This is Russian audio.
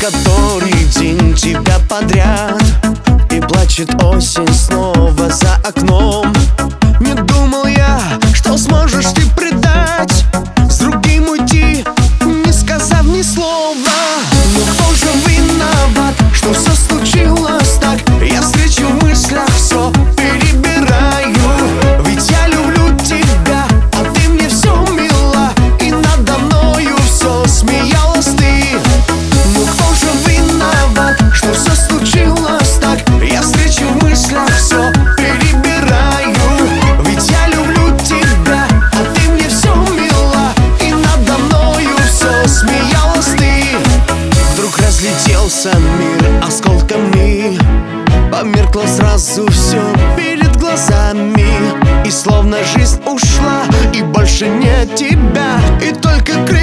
который день тебя подряд, и плачет осень снова за окном. Не думал я, что сможешь ты предать, с другим уйти, не сказав ни слова. Но кто же виноват, что все случилось так? Я встречу в мыслях все перебираю. Ведь я люблю тебя, а ты мне все мила, и надо мною все смеялась ты. Ну кто же виноват, что все случилось так? Я встречу в мыслях все перебираю. Ведь я люблю тебя, а ты мне все мила, и надо мною все смеялась ты. Вдруг разлетелся мир осколками, померкло сразу все перед глазами, и словно жизнь ушла, и больше нет тебя, и только